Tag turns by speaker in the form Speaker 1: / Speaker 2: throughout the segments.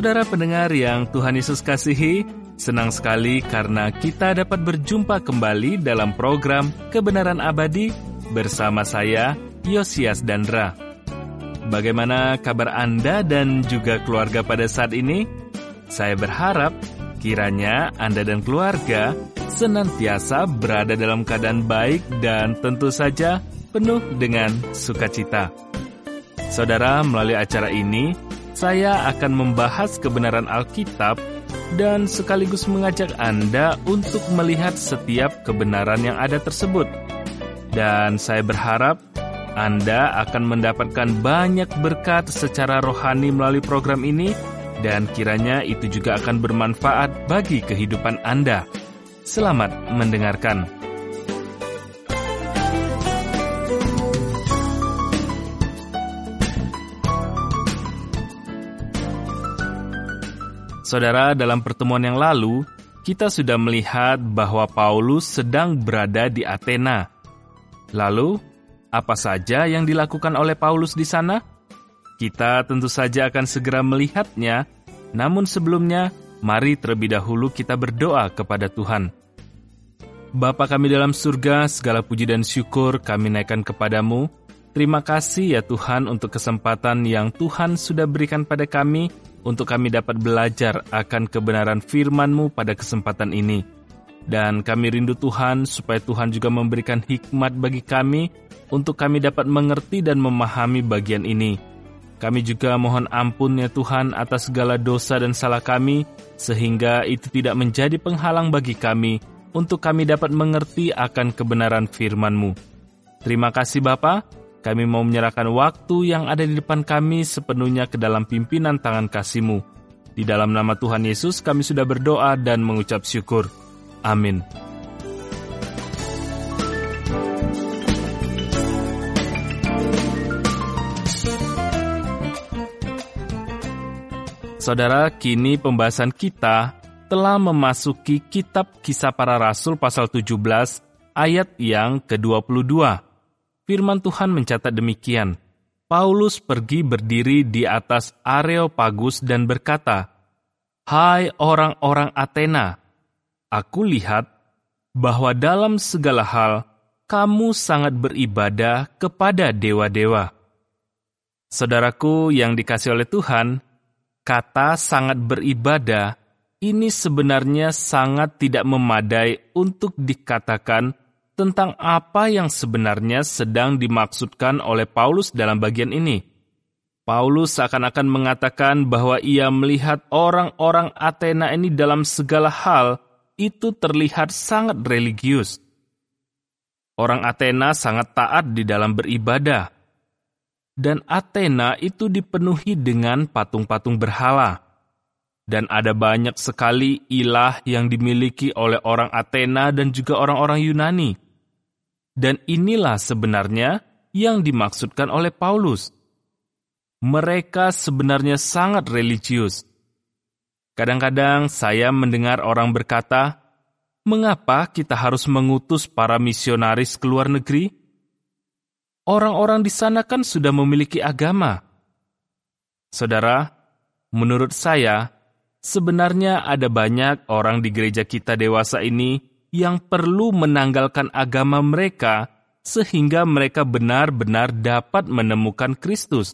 Speaker 1: Saudara pendengar yang Tuhan Yesus kasihi, senang sekali karena kita dapat berjumpa kembali dalam program Kebenaran Abadi bersama saya, Yosias Dandra. Bagaimana kabar Anda dan juga keluarga pada saat ini? Saya berharap kiranya Anda dan keluarga senantiasa berada dalam keadaan baik dan tentu saja penuh dengan sukacita. Saudara, melalui acara ini, saya akan membahas kebenaran Alkitab dan sekaligus mengajak Anda untuk melihat setiap kebenaran yang ada tersebut. Dan saya berharap Anda akan mendapatkan banyak berkat secara rohani melalui program ini, dan kiranya itu juga akan bermanfaat bagi kehidupan Anda. Selamat mendengarkan. Saudara, dalam pertemuan yang lalu, kita sudah melihat bahwa Paulus sedang berada di Athena. Lalu, apa saja yang dilakukan oleh Paulus di sana? Kita tentu saja akan segera melihatnya, namun sebelumnya, mari terlebih dahulu kita berdoa kepada Tuhan. Bapa kami dalam surga, segala puji dan syukur kami naikkan kepadamu. Terima kasih ya Tuhan untuk kesempatan yang Tuhan sudah berikan pada kami, untuk kami dapat belajar akan kebenaran firman-Mu pada kesempatan ini. Dan kami rindu Tuhan, supaya Tuhan juga memberikan hikmat bagi kami, untuk kami dapat mengerti dan memahami bagian ini. Kami juga mohon ampun ya Tuhan atas segala dosa dan salah kami, sehingga itu tidak menjadi penghalang bagi kami, untuk kami dapat mengerti akan kebenaran firman-Mu. Terima kasih Bapa. Kami mau menyerahkan waktu yang ada di depan kami sepenuhnya ke dalam pimpinan tangan kasih-Mu. Di dalam nama Tuhan Yesus kami sudah berdoa dan mengucap syukur. Amin. Saudara, kini pembahasan kita telah memasuki kitab Kisah Para Rasul pasal 17 ayat yang ke-22. Firman Tuhan mencatat demikian, Paulus pergi berdiri di atas Areopagus dan berkata, "Hai orang-orang Athena, aku lihat bahwa dalam segala hal kamu sangat beribadah kepada dewa-dewa." Saudaraku yang dikasihi oleh Tuhan, kata sangat beribadah ini sebenarnya sangat tidak memadai untuk dikatakan tentang apa yang sebenarnya sedang dimaksudkan oleh Paulus dalam bagian ini. Paulus seakan-akan mengatakan bahwa ia melihat orang-orang Athena ini dalam segala hal itu terlihat sangat religius. Orang Athena sangat taat di dalam beribadah. Dan Athena itu dipenuhi dengan patung-patung berhala. Dan ada banyak sekali ilah yang dimiliki oleh orang Athena dan juga orang-orang Yunani. Dan inilah sebenarnya yang dimaksudkan oleh Paulus. Mereka sebenarnya sangat religius. Kadang-kadang saya mendengar orang berkata, "Mengapa kita harus mengutus para misionaris ke luar negeri? Orang-orang di sana kan sudah memiliki agama." Saudara, menurut saya, sebenarnya ada banyak orang di gereja kita dewasa ini yang perlu menanggalkan agama mereka sehingga mereka benar-benar dapat menemukan Kristus.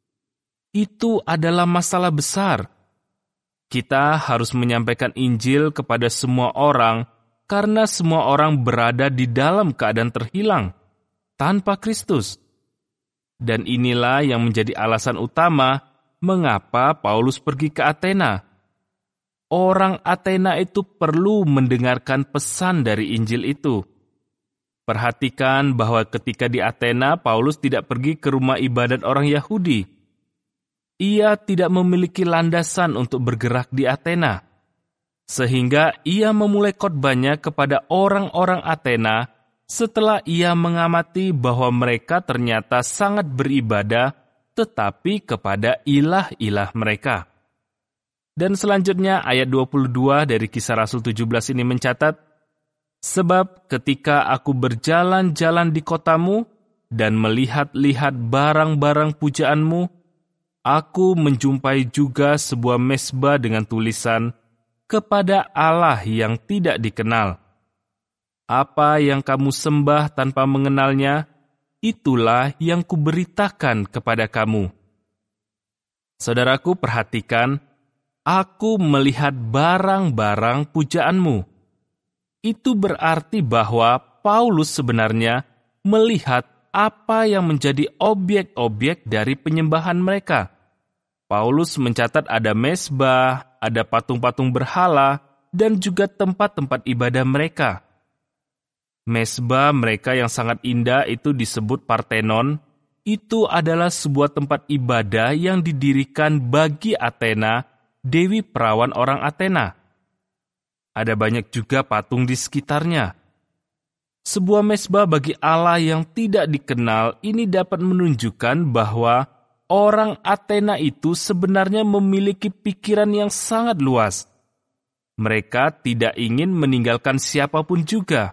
Speaker 1: Itu adalah masalah besar. Kita harus menyampaikan Injil kepada semua orang karena semua orang berada di dalam keadaan terhilang tanpa Kristus. Dan inilah yang menjadi alasan utama mengapa Paulus pergi ke Athena. Orang Athena itu perlu mendengarkan pesan dari Injil itu. Perhatikan bahwa ketika di Athena, Paulus tidak pergi ke rumah ibadat orang Yahudi. Ia tidak memiliki landasan untuk bergerak di Athena. Sehingga ia memulai khotbahnya kepada orang-orang Athena setelah ia mengamati bahwa mereka ternyata sangat beribadah tetapi kepada ilah-ilah mereka. Dan selanjutnya ayat 22 dari Kisah Rasul 17 ini mencatat, "Sebab ketika aku berjalan-jalan di kotamu dan melihat-lihat barang-barang pujaanmu, aku menjumpai juga sebuah mezbah dengan tulisan, "Kepada Allah yang tidak dikenal." Apa yang kamu sembah tanpa mengenalnya, itulah yang kuberitakan kepada kamu. Saudaraku, perhatikan, aku melihat barang-barang pujaanmu. Itu berarti bahwa Paulus sebenarnya melihat apa yang menjadi objek-objek dari penyembahan mereka. Paulus mencatat ada mezbah, ada patung-patung berhala, dan juga tempat-tempat ibadah mereka. Mezbah mereka yang sangat indah itu disebut Parthenon. Itu adalah sebuah tempat ibadah yang didirikan bagi Athena, dewi perawan orang Athena. Ada banyak juga patung di sekitarnya. Sebuah mezbah bagi Allah yang tidak dikenal ini dapat menunjukkan bahwa orang Athena itu sebenarnya memiliki pikiran yang sangat luas. Mereka tidak ingin meninggalkan siapapun juga.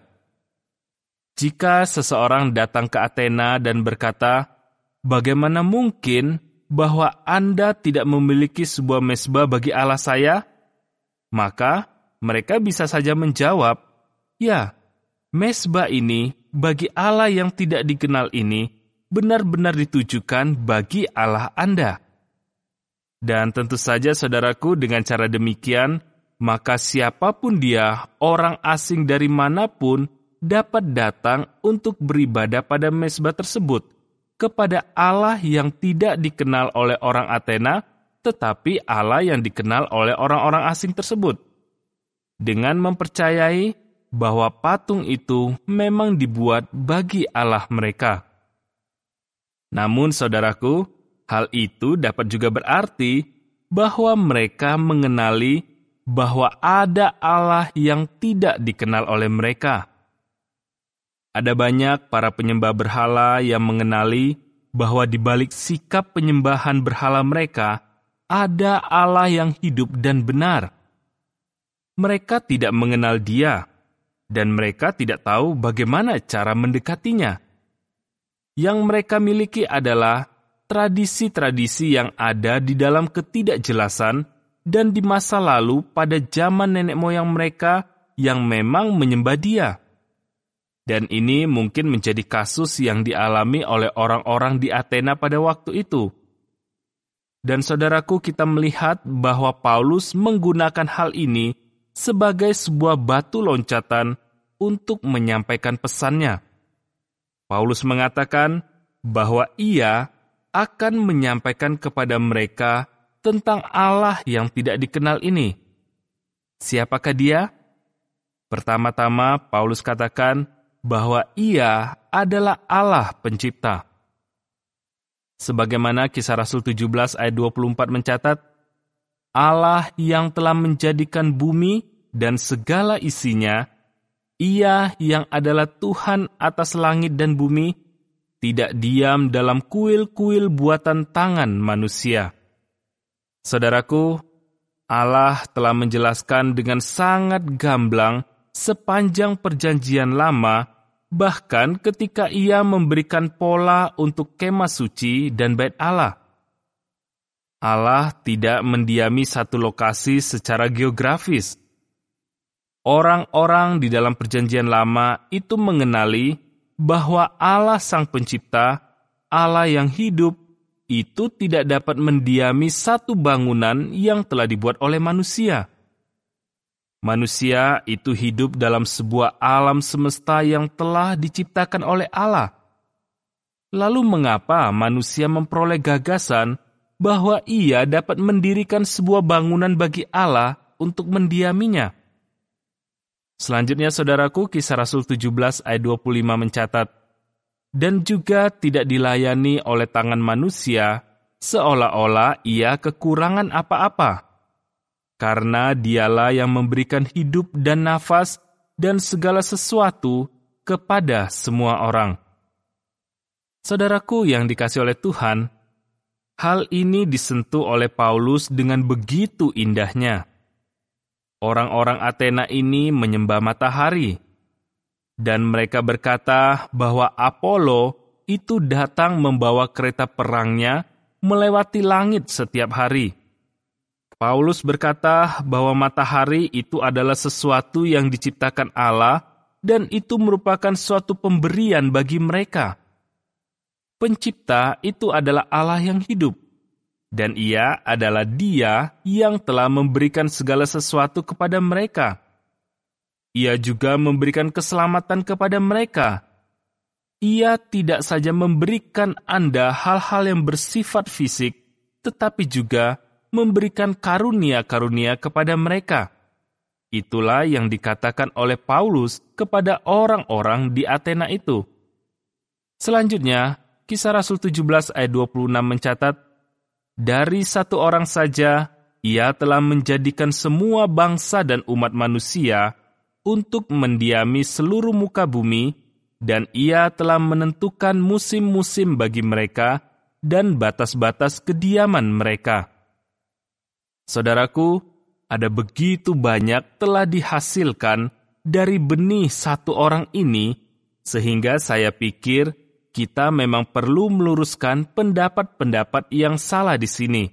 Speaker 1: Jika seseorang datang ke Athena dan berkata, "Bagaimana mungkin bahwa Anda tidak memiliki sebuah mezbah bagi Allah saya?" Maka mereka bisa saja menjawab, "Ya, mezbah ini bagi Allah yang tidak dikenal ini benar-benar ditujukan bagi Allah Anda." Dan tentu saja saudaraku, dengan cara demikian, maka siapapun dia, orang asing dari manapun, dapat datang untuk beribadah pada mezbah tersebut, kepada Allah yang tidak dikenal oleh orang Athena, tetapi Allah yang dikenal oleh orang-orang asing tersebut. Dengan mempercayai bahwa patung itu memang dibuat bagi Allah mereka. Namun saudaraku, hal itu dapat juga berarti bahwa mereka mengenali bahwa ada Allah yang tidak dikenal oleh mereka. Ada banyak para penyembah berhala yang mengenali bahwa di balik sikap penyembahan berhala mereka, ada Allah yang hidup dan benar. Mereka tidak mengenal Dia, dan mereka tidak tahu bagaimana cara mendekatinya. Yang mereka miliki adalah tradisi-tradisi yang ada di dalam ketidakjelasan dan di masa lalu pada zaman nenek moyang mereka yang memang menyembah Dia. Dan ini mungkin menjadi kasus yang dialami oleh orang-orang di Athena pada waktu itu. Dan saudaraku, kita melihat bahwa Paulus menggunakan hal ini sebagai sebuah batu loncatan untuk menyampaikan pesannya. Paulus mengatakan bahwa ia akan menyampaikan kepada mereka tentang Allah yang tidak dikenal ini. Siapakah Dia? Pertama-tama, Paulus katakan bahwa Ia adalah Allah pencipta. Sebagaimana Kisah Rasul 17 ayat 24 mencatat, Allah yang telah menjadikan bumi dan segala isinya, Ia yang adalah Tuhan atas langit dan bumi, tidak diam dalam kuil-kuil buatan tangan manusia. Saudaraku, Allah telah menjelaskan dengan sangat gamblang sepanjang perjanjian lama, bahkan ketika Ia memberikan pola untuk kemah suci dan bait Allah. Allah tidak mendiami satu lokasi secara geografis. Orang-orang di dalam perjanjian lama itu mengenali bahwa Allah Sang Pencipta, Allah yang hidup, itu tidak dapat mendiami satu bangunan yang telah dibuat oleh manusia. Manusia itu hidup dalam sebuah alam semesta yang telah diciptakan oleh Allah. Lalu mengapa manusia memperoleh gagasan bahwa ia dapat mendirikan sebuah bangunan bagi Allah untuk mendiaminya? Selanjutnya, saudaraku, Kisah Rasul 17 ayat 25 mencatat, "Dan juga tidak dilayani oleh tangan manusia, seolah-olah ia kekurangan apa-apa. Karena Dialah yang memberikan hidup dan nafas dan segala sesuatu kepada semua orang." Saudaraku yang dikasihi oleh Tuhan, hal ini disentuh oleh Paulus dengan begitu indahnya. Orang-orang Athena ini menyembah matahari, dan mereka berkata bahwa Apollo itu datang membawa kereta perangnya melewati langit setiap hari. Paulus berkata bahwa matahari itu adalah sesuatu yang diciptakan Allah dan itu merupakan suatu pemberian bagi mereka. Pencipta itu adalah Allah yang hidup, dan Ia adalah Dia yang telah memberikan segala sesuatu kepada mereka. Ia juga memberikan keselamatan kepada mereka. Ia tidak saja memberikan Anda hal-hal yang bersifat fisik, tetapi juga memberikan karunia-karunia kepada mereka. Itulah yang dikatakan oleh Paulus kepada orang-orang di Athena itu. Selanjutnya, Kisah Rasul 17 ayat 26 mencatat, dari satu orang saja, Ia telah menjadikan semua bangsa dan umat manusia untuk mendiami seluruh muka bumi, dan Ia telah menentukan musim-musim bagi mereka dan batas-batas kediaman mereka. Saudaraku, ada begitu banyak telah dihasilkan dari benih satu orang ini, sehingga saya pikir kita memang perlu meluruskan pendapat-pendapat yang salah di sini.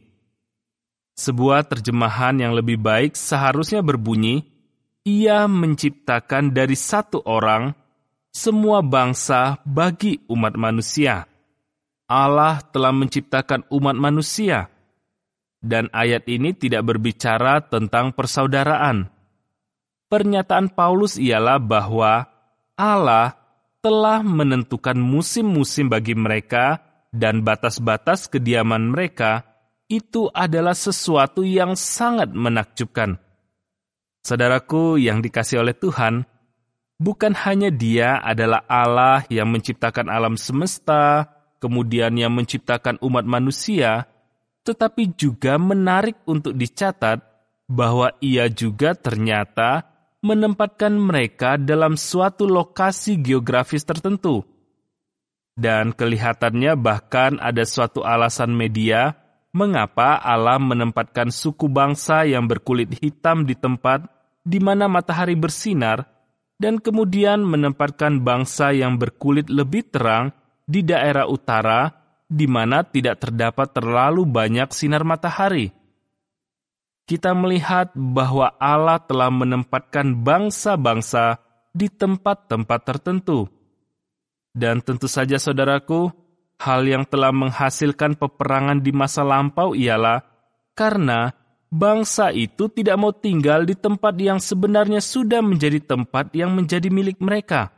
Speaker 1: Sebuah terjemahan yang lebih baik seharusnya berbunyi, Ia menciptakan dari satu orang semua bangsa bagi umat manusia. Allah telah menciptakan umat manusia. Dan ayat ini tidak berbicara tentang persaudaraan. Pernyataan Paulus ialah bahwa Allah telah menentukan musim-musim bagi mereka dan batas-batas kediaman mereka. Itu adalah sesuatu yang sangat menakjubkan. Saudaraku yang dikasihi oleh Tuhan, bukan hanya Dia adalah Allah yang menciptakan alam semesta, kemudian yang menciptakan umat manusia, tetapi juga menarik untuk dicatat bahwa Ia juga ternyata menempatkan mereka dalam suatu lokasi geografis tertentu. Dan kelihatannya bahkan ada suatu alasan media mengapa Allah menempatkan suku bangsa yang berkulit hitam di tempat di mana matahari bersinar, dan kemudian menempatkan bangsa yang berkulit lebih terang di daerah utara, di mana tidak terdapat terlalu banyak sinar matahari. Kita melihat bahwa Allah telah menempatkan bangsa-bangsa di tempat-tempat tertentu. Dan tentu saja saudaraku, hal yang telah menghasilkan peperangan di masa lampau ialah karena bangsa itu tidak mau tinggal di tempat yang sebenarnya sudah menjadi tempat yang menjadi milik mereka.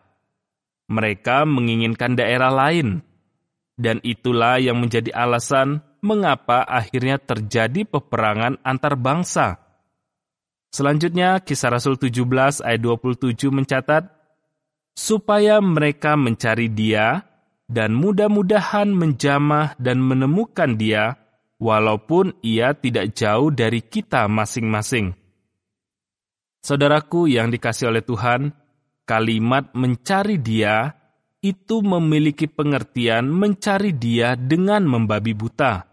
Speaker 1: Mereka menginginkan daerah lain. Dan itulah yang menjadi alasan mengapa akhirnya terjadi peperangan antar bangsa. Selanjutnya, Kisah Rasul 17 ayat 27 mencatat, supaya mereka mencari Dia, dan mudah-mudahan menjamah dan menemukan Dia, walaupun Ia tidak jauh dari kita masing-masing. Saudaraku yang dikasihi oleh Tuhan, kalimat mencari Dia itu memiliki pengertian mencari Dia dengan membabi buta.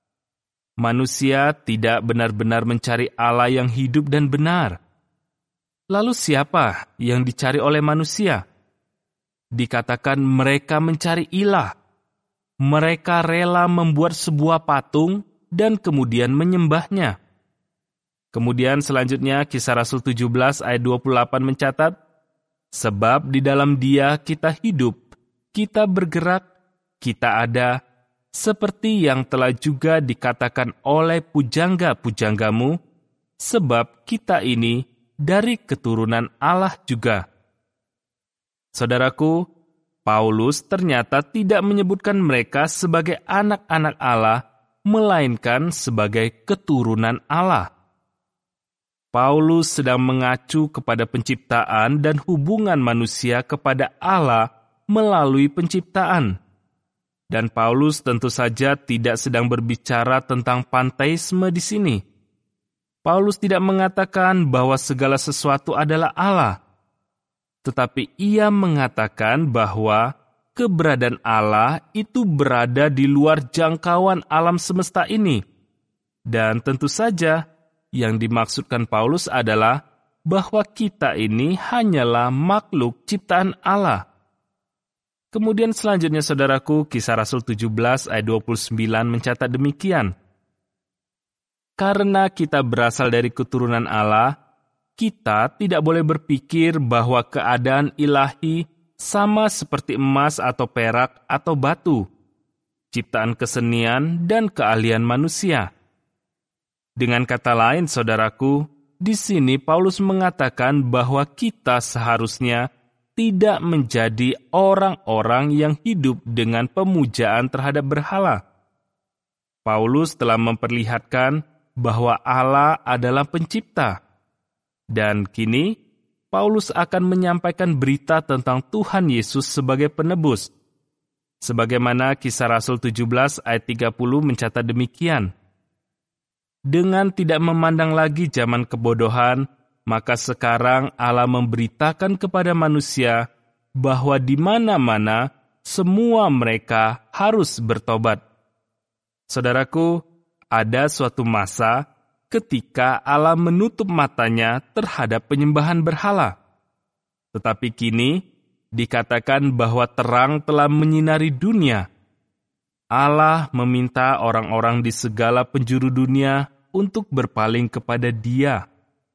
Speaker 1: Manusia tidak benar-benar mencari Allah yang hidup dan benar. Lalu siapa yang dicari oleh manusia? Dikatakan mereka mencari ilah. Mereka rela membuat sebuah patung dan kemudian menyembahnya. Kemudian selanjutnya Kisah Rasul 17 ayat 28 mencatat, sebab di dalam Dia kita hidup, kita bergerak, kita ada, seperti yang telah juga dikatakan oleh pujangga-pujanggamu, sebab kita ini dari keturunan Allah juga. Saudaraku, Paulus ternyata tidak menyebutkan mereka sebagai anak-anak Allah, melainkan sebagai keturunan Allah. Paulus sedang mengacu kepada penciptaan dan hubungan manusia kepada Allah melalui penciptaan. Dan Paulus tentu saja tidak sedang berbicara tentang panteisme di sini. Paulus tidak mengatakan bahwa segala sesuatu adalah Allah, tetapi ia mengatakan bahwa keberadaan Allah itu berada di luar jangkauan alam semesta ini. Dan tentu saja, yang dimaksudkan Paulus adalah bahwa kita ini hanyalah makhluk ciptaan Allah. Kemudian selanjutnya saudaraku, Kisah Rasul 17 ayat 29 mencatat demikian. Karena kita berasal dari keturunan Allah, kita tidak boleh berpikir bahwa keadaan ilahi sama seperti emas atau perak atau batu, ciptaan kesenian dan keahlian manusia. Dengan kata lain, saudaraku, di sini Paulus mengatakan bahwa kita seharusnya tidak menjadi orang-orang yang hidup dengan pemujaan terhadap berhala. Paulus telah memperlihatkan bahwa Allah adalah pencipta. Dan kini, Paulus akan menyampaikan berita tentang Tuhan Yesus sebagai penebus. Sebagaimana Kisah Rasul 17 ayat 30 mencatat demikian. Dengan tidak memandang lagi zaman kebodohan, maka sekarang Allah memberitakan kepada manusia bahwa di mana-mana semua mereka harus bertobat. Saudaraku, ada suatu masa ketika Allah menutup matanya terhadap penyembahan berhala. Tetapi kini dikatakan bahwa terang telah menyinari dunia. Allah meminta orang-orang di segala penjuru dunia untuk berpaling kepada Dia.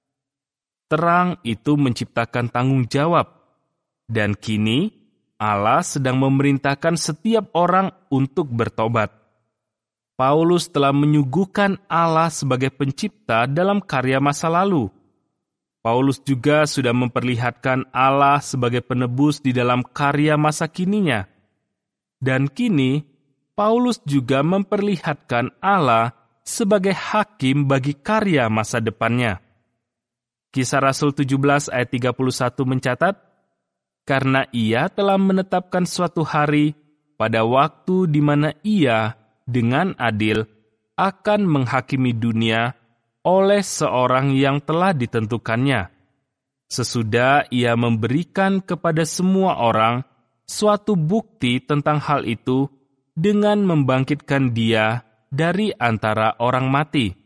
Speaker 1: Terang itu menciptakan tanggung jawab, dan kini Allah sedang memerintahkan setiap orang untuk bertobat. Paulus telah menyuguhkan Allah sebagai pencipta dalam karya masa lalu. Paulus juga sudah memperlihatkan Allah sebagai penebus di dalam karya masa kininya. Dan kini, Paulus juga memperlihatkan Allah sebagai hakim bagi karya masa depannya. Kisah Rasul 17 ayat 31 mencatat, karena Ia telah menetapkan suatu hari pada waktu di mana Ia dengan adil akan menghakimi dunia oleh seorang yang telah ditentukannya. Sesudah Ia memberikan kepada semua orang suatu bukti tentang hal itu dengan membangkitkan Dia dari antara orang mati.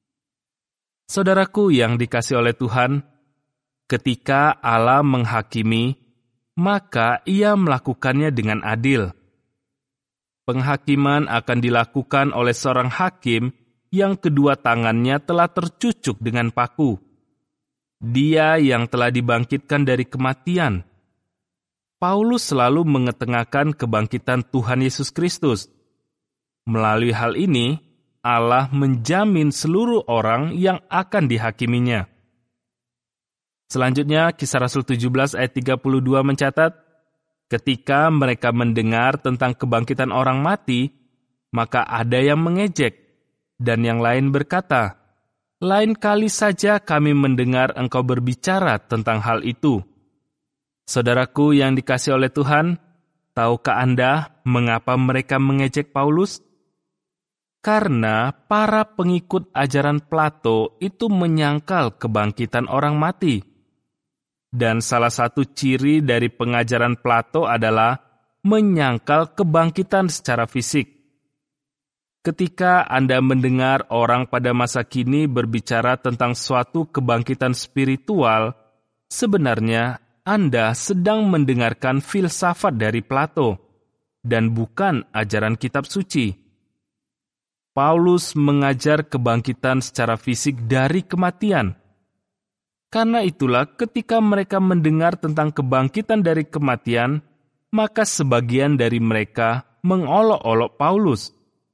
Speaker 1: Saudaraku yang dikasihi oleh Tuhan, ketika Allah menghakimi, maka Ia melakukannya dengan adil. Penghakiman akan dilakukan oleh seorang hakim yang kedua tangannya telah tercucuk dengan paku. Dia yang telah dibangkitkan dari kematian. Paulus selalu mengetengahkan kebangkitan Tuhan Yesus Kristus. Melalui hal ini, Allah menjamin seluruh orang yang akan dihakiminya. Selanjutnya, Kisah Rasul 17 ayat 32 mencatat, ketika mereka mendengar tentang kebangkitan orang mati, maka ada yang mengejek, dan yang lain berkata, lain kali saja kami mendengar engkau berbicara tentang hal itu. Saudaraku yang dikasihi oleh Tuhan, tahukah Anda mengapa mereka mengejek Paulus? Karena para pengikut ajaran Plato itu menyangkal kebangkitan orang mati. Dan salah satu ciri dari pengajaran Plato adalah menyangkal kebangkitan secara fisik. Ketika Anda mendengar orang pada masa kini berbicara tentang suatu kebangkitan spiritual, sebenarnya Anda sedang mendengarkan filsafat dari Plato dan bukan ajaran kitab suci. Paulus mengajar kebangkitan secara fisik dari kematian. Karena itulah ketika mereka mendengar tentang kebangkitan dari kematian, maka sebagian dari mereka mengolok-olok Paulus.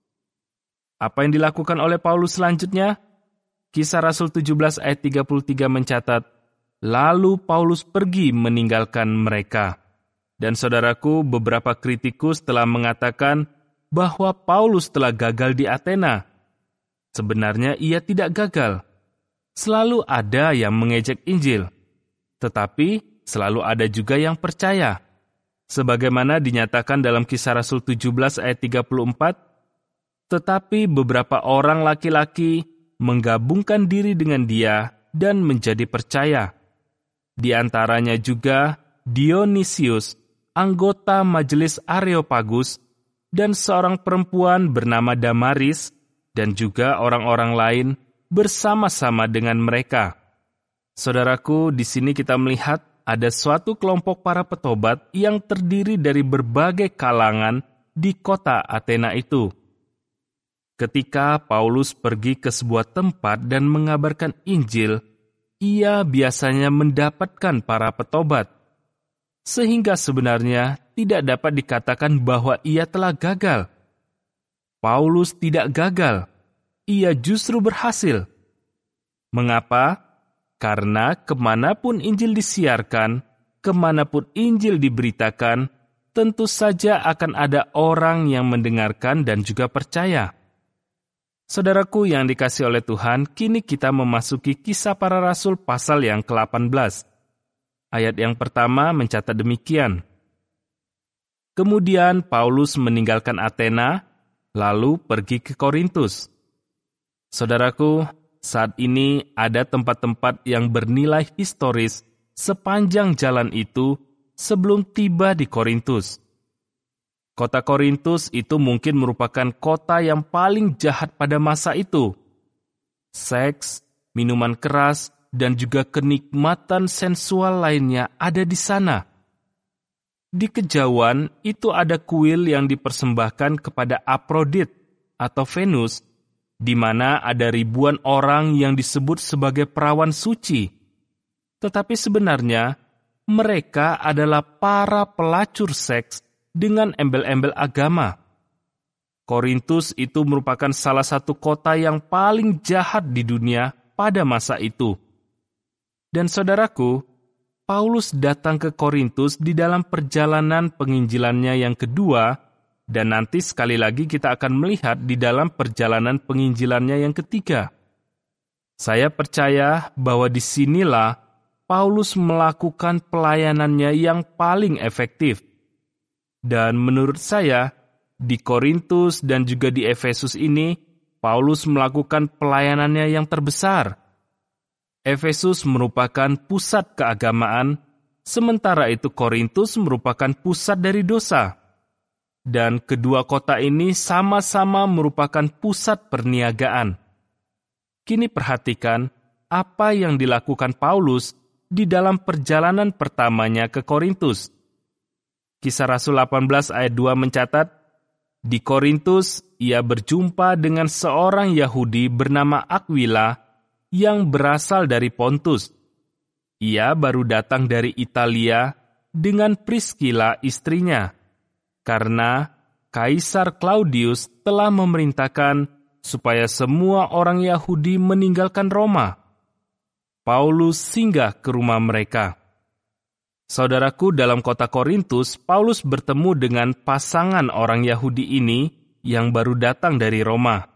Speaker 1: Apa yang dilakukan oleh Paulus selanjutnya? Kisah Rasul 17 ayat 33 mencatat, lalu Paulus pergi meninggalkan mereka. Dan saudaraku, beberapa kritikus telah mengatakan bahwa Paulus telah gagal di Athena. Sebenarnya ia tidak gagal. Selalu ada yang mengejek Injil, tetapi selalu ada juga yang percaya. Sebagaimana dinyatakan dalam Kisah Rasul 17 ayat 34, tetapi beberapa orang laki-laki menggabungkan diri dengan dia dan menjadi percaya. Di antaranya juga Dionysius, anggota majelis Areopagus, dan seorang perempuan bernama Damaris, dan juga orang-orang lain bersama-sama dengan mereka. Saudaraku, di sini kita melihat ada suatu kelompok para petobat yang terdiri dari berbagai kalangan di kota Athena itu. Ketika Paulus pergi ke sebuah tempat dan mengabarkan Injil, ia biasanya mendapatkan para petobat, sehingga sebenarnya tidak dapat dikatakan bahwa ia telah gagal. Paulus tidak gagal, ia justru berhasil. Mengapa? Karena kemanapun Injil disiarkan, kemanapun Injil diberitakan, tentu saja akan ada orang yang mendengarkan dan juga percaya. Saudaraku yang dikasihi oleh Tuhan, kini kita memasuki Kisah Para Rasul pasal yang ke-18. Ayat yang pertama mencatat demikian. Kemudian Paulus meninggalkan Athena, lalu pergi ke Korintus. Saudaraku, saat ini ada tempat-tempat yang bernilai historis sepanjang jalan itu sebelum tiba di Korintus. Kota Korintus itu mungkin merupakan kota yang paling jahat pada masa itu. Seks, minuman keras, dan juga kenikmatan sensual lainnya ada di sana. Di kejauhan itu ada kuil yang dipersembahkan kepada Aprodit atau Venus, di mana ada ribuan orang yang disebut sebagai perawan suci. Tetapi sebenarnya mereka adalah para pelacur seks dengan embel-embel agama. Korintus itu merupakan salah satu kota yang paling jahat di dunia pada masa itu. Dan saudaraku, Paulus datang ke Korintus di dalam perjalanan penginjilannya yang kedua, dan nanti sekali lagi kita akan melihat di dalam perjalanan penginjilannya yang ketiga. Saya percaya bahwa disinilah Paulus melakukan pelayanannya yang paling efektif. Dan menurut saya, di Korintus dan juga di Efesus ini, Paulus melakukan pelayanannya yang terbesar. Efesus merupakan pusat keagamaan, sementara itu Korintus merupakan pusat dari dosa. Dan kedua kota ini sama-sama merupakan pusat perniagaan. Kini perhatikan apa yang dilakukan Paulus di dalam perjalanan pertamanya ke Korintus. Kisah Rasul 18 ayat 2 mencatat, di Korintus ia berjumpa dengan seorang Yahudi bernama Aquila yang berasal dari Pontus. Ia baru datang dari Italia dengan Priscilla istrinya, karena Kaisar Claudius telah memerintahkan supaya semua orang Yahudi meninggalkan Roma. Paulus singgah ke rumah mereka. Saudaraku, dalam kota Korintus, Paulus bertemu dengan pasangan orang Yahudi ini yang baru datang dari Roma.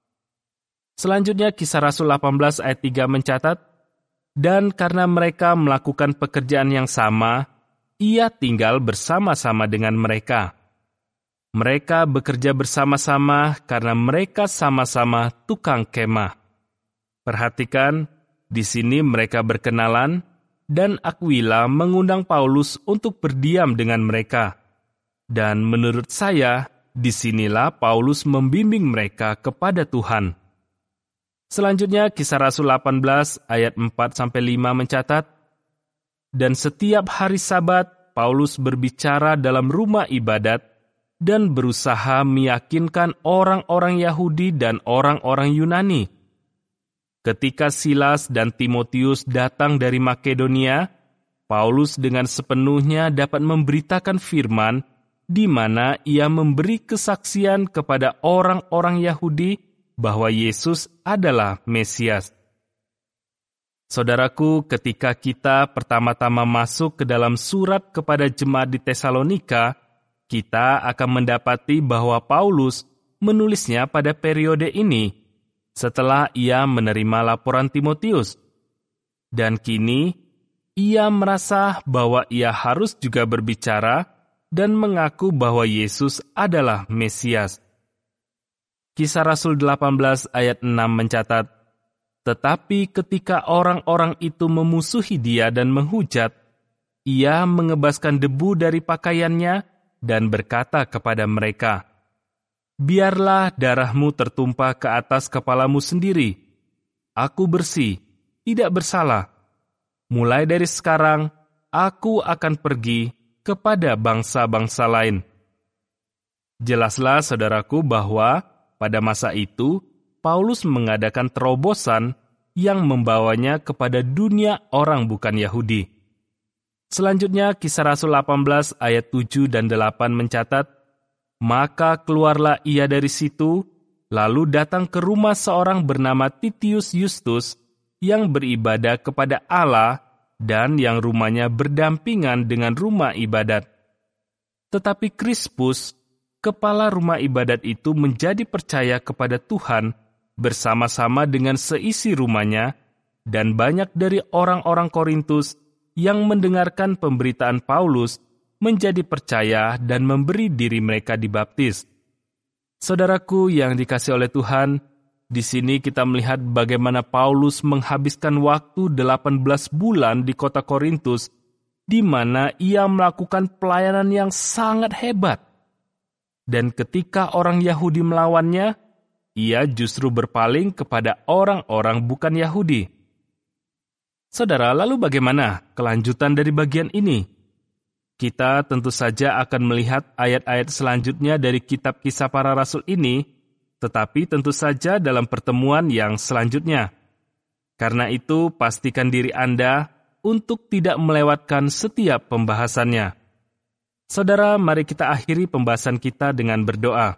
Speaker 1: Selanjutnya, Kisah Rasul 18 ayat 3 mencatat, dan karena mereka melakukan pekerjaan yang sama, ia tinggal bersama-sama dengan mereka. Mereka bekerja bersama-sama karena mereka sama-sama tukang kemah. Perhatikan, di sini mereka berkenalan, dan Aquila mengundang Paulus untuk berdiam dengan mereka. Dan menurut saya, disinilah Paulus membimbing mereka kepada Tuhan. Selanjutnya, Kisah Rasul 18 ayat 4-5 mencatat, dan setiap hari Sabat, Paulus berbicara dalam rumah ibadat dan berusaha meyakinkan orang-orang Yahudi dan orang-orang Yunani. Ketika Silas dan Timotius datang dari Makedonia, Paulus dengan sepenuhnya dapat memberitakan firman, di mana ia memberi kesaksian kepada orang-orang Yahudi bahwa Yesus adalah Mesias. Saudaraku, ketika kita pertama-tama masuk ke dalam surat kepada jemaat di Tesalonika, kita akan mendapati bahwa Paulus menulisnya pada periode ini, setelah ia menerima laporan Timotius. Dan kini, ia merasa bahwa ia harus juga berbicara dan mengaku bahwa Yesus adalah Mesias. Kisah Rasul 18 ayat 6 mencatat, tetapi ketika orang-orang itu memusuhi dia dan menghujat, ia mengebaskan debu dari pakaiannya dan berkata kepada mereka, biarlah darahmu tertumpah ke atas kepalamu sendiri. Aku bersih, tidak bersalah. Mulai dari sekarang, aku akan pergi kepada bangsa-bangsa lain. Jelaslah saudaraku bahwa pada masa itu Paulus mengadakan terobosan yang membawanya kepada dunia orang bukan Yahudi. Selanjutnya Kisah Rasul 18 ayat 7 dan 8 mencatat, maka keluarlah ia dari situ, lalu datang ke rumah seorang bernama Titius Justus yang beribadah kepada Allah dan yang rumahnya berdampingan dengan rumah ibadat. Tetapi Krispus, kepala rumah ibadat itu menjadi percaya kepada Tuhan bersama-sama dengan seisi rumahnya, dan banyak dari orang-orang Korintus yang mendengarkan pemberitaan Paulus menjadi percaya dan memberi diri mereka dibaptis. Saudaraku yang dikasihi oleh Tuhan, di sini kita melihat bagaimana Paulus menghabiskan waktu 18 bulan di kota Korintus, di mana ia melakukan pelayanan yang sangat hebat. Dan ketika orang Yahudi melawannya, ia justru berpaling kepada orang-orang bukan Yahudi. Saudara, lalu bagaimana kelanjutan dari bagian ini? Kita tentu saja akan melihat ayat-ayat selanjutnya dari kitab Kisah Para Rasul ini, tetapi tentu saja dalam pertemuan yang selanjutnya. Karena itu, pastikan diri Anda untuk tidak melewatkan setiap pembahasannya. Saudara, mari kita akhiri pembahasan kita dengan berdoa.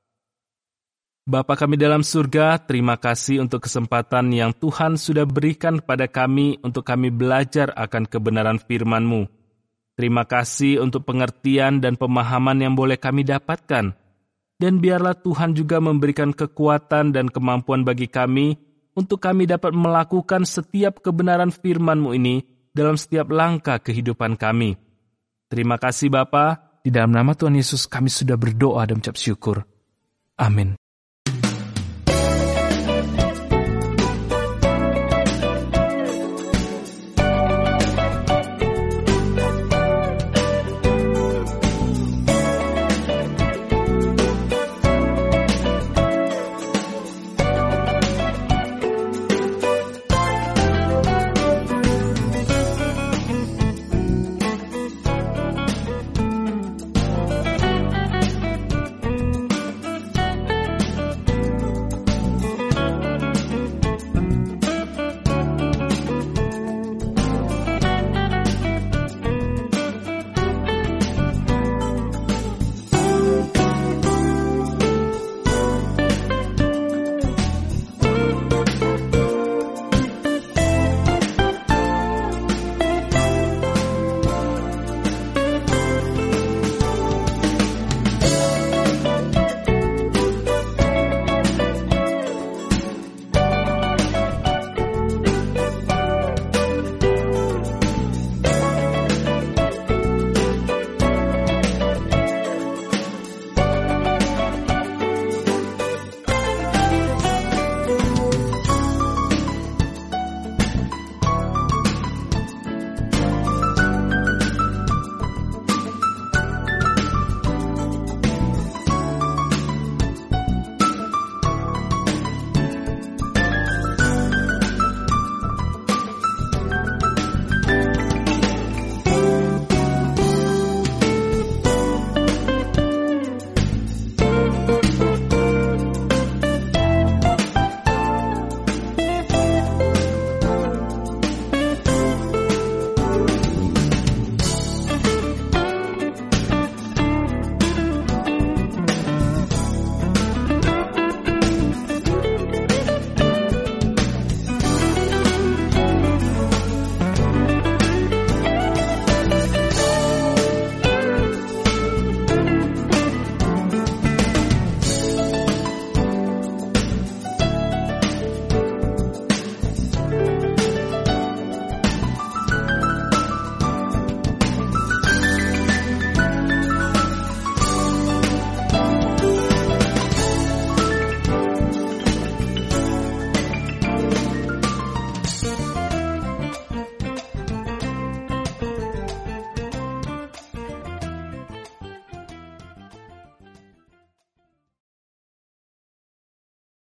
Speaker 1: Bapa kami dalam surga, terima kasih untuk kesempatan yang Tuhan sudah berikan pada kami untuk kami belajar akan kebenaran firman-Mu. Terima kasih untuk pengertian dan pemahaman yang boleh kami dapatkan. Dan biarlah Tuhan juga memberikan kekuatan dan kemampuan bagi kami untuk kami dapat melakukan setiap kebenaran firman-Mu ini dalam setiap langkah kehidupan kami. Terima kasih Bapa, di dalam nama Tuhan Yesus kami sudah berdoa dan mengucap syukur. Amin.